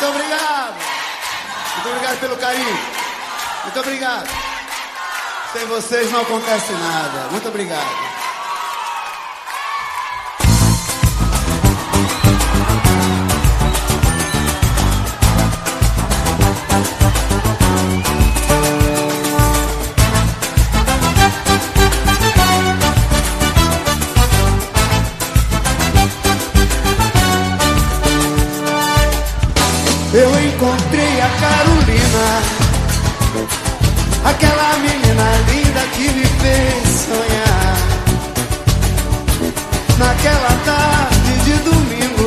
Muito obrigado. Muito obrigado pelo carinho. Muito obrigado. Sem vocês não acontece nada. Muito obrigado. Eu encontrei a Carolina, aquela menina linda que me fez sonhar. Naquela tarde de domingo,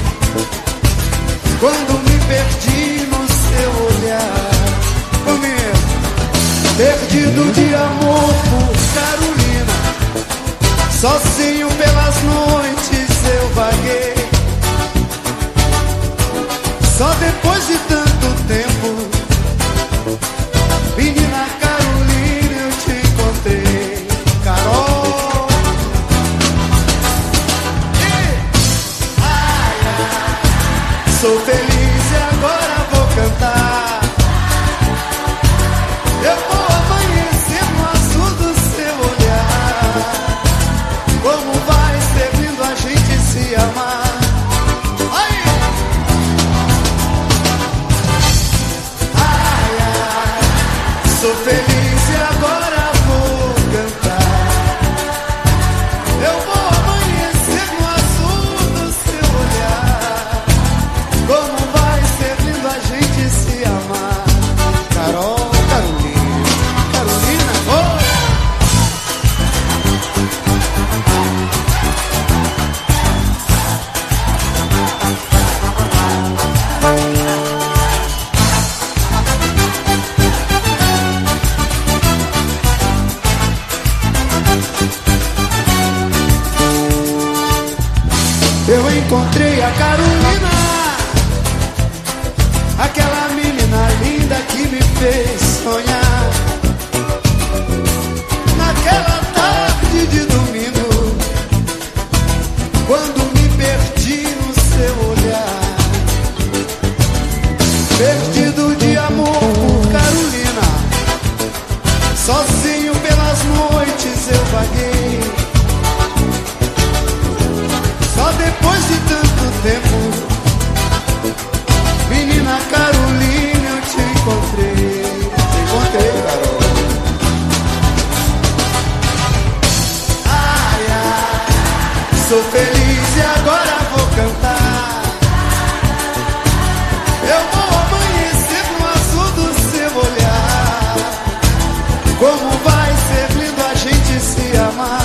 quando me perdi no seu olhar. Comigo, perdido de amor por Carolina, sozinho pelas noites eu vaguei. Só depois de tanto tempo, menina Carolina, eu te encontrei. Carol. Ai, ai, sou feliz e agora vou cantar. Eu vou amanhecer no azul do seu olhar. Como vai ser lindo a gente se amar. Sou feliz e agora vou cantar. Eu vou amanhecer no azul do seu olhar. Como vai ser lindo a gente se amar. Carol, Carolina, Carolina, oi! Eu encontrei a Carolina, aquela menina linda que me fez sonhar. Naquela tarde de domingo, quando me perdi no seu olhar. Perdido de amor por Carolina, sozinho pelas noites eu vaguei. Só depois de tanto tempo, menina Carolina, eu te encontrei. Te encontrei, Carol. Ai, ai, sou feliz e agora vou cantar. Eu vou amanhecer no azul do seu olhar. Como vai ser lindo a gente se amar.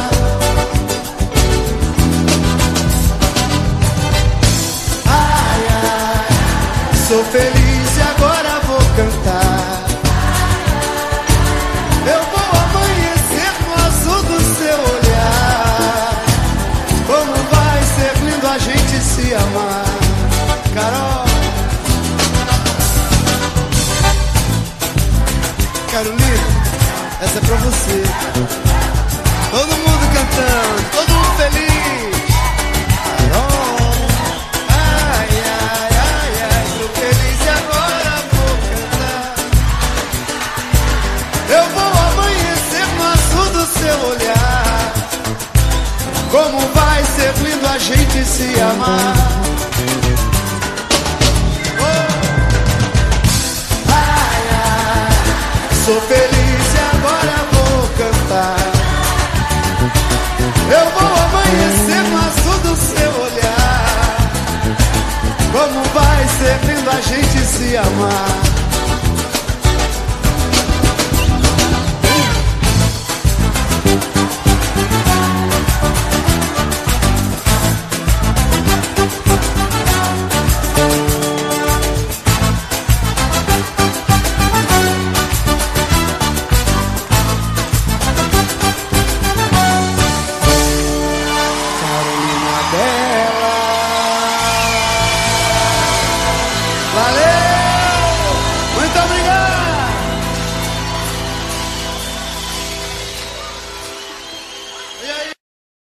Sou feliz e agora vou cantar. Eu vou amanhecer no azul do seu olhar. Como vai ser lindo a gente se amar. Carol. Carolina, essa é pra você. Todo mundo cantando, todo mundo feliz. Carol. Como vai ser lindo a gente se amar. Oh. Ai, ai, sou feliz e agora vou cantar. Eu vou amanhecer no azul do seu olhar. Como vai ser lindo a gente se amar.